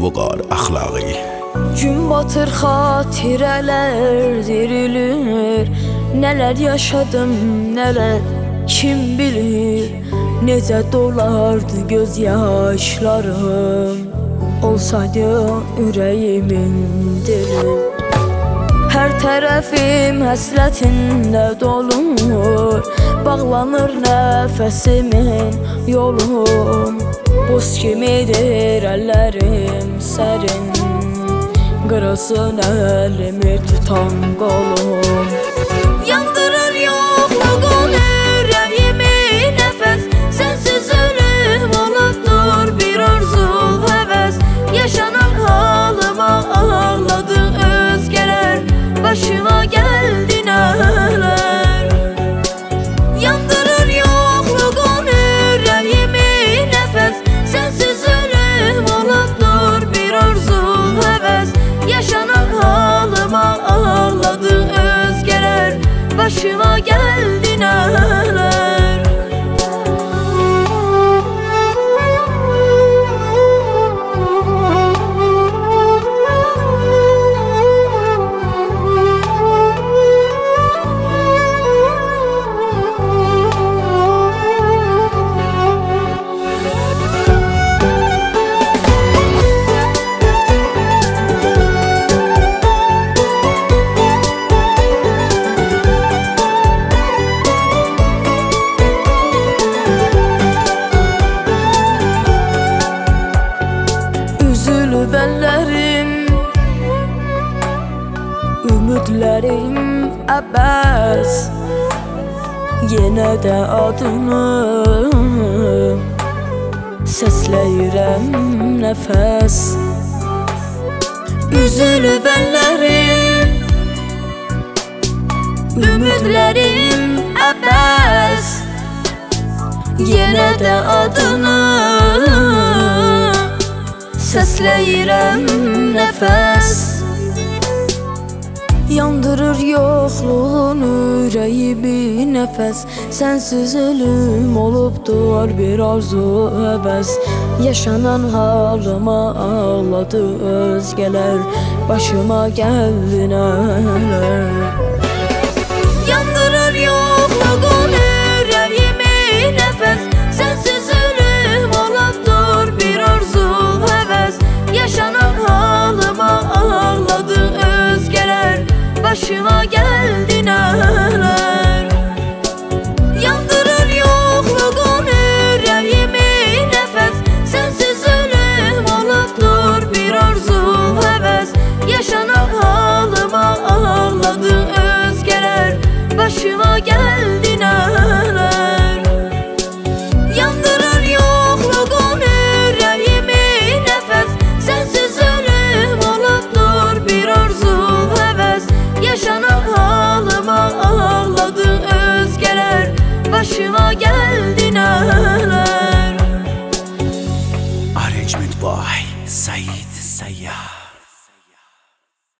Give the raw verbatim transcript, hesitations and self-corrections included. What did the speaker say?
Vüqar Əxlaqi. Gün batır, xatirələr dirilir. Nələr yaşadım, nələr kim bilir. Necə dolardı göz yaşlarım, olsaydı ürəyimin dili. Hər tərəfim həsrətinlə dolur, bağlanır nəfəsimin yolum. Buz kimidir əllərim sərin, qırılsın əlimi tutan qolum. Yandırır yoxluğun ürəyimi nəfəs, sənsiz ölüm olubdur bir arzu həvəs. Yaşanan halıma ağladı özgələr, başıma gəldi nələr. Yandırır yoxluğun ürəyimi nəfəs, sənsiz ölüm olubdur bir arzu həvəs. Yaşanan halıma ağladı özgələr, başıma gəldi nələr. Əllərim, ümidlərim əbəs. Yenə də adını səsləyirəm nəfəs. Üzülüb əllərim, ümidlərim əbəs. Yenə də adını səsləyirəm nəfəs. Yandırır yoxluğun ürəyimi nəfəs, sənsiz ölüm olubdur bir arzu həvəs. Yaşanan halıma ağladı özgələr, başıma gəldi nələr. Yandırır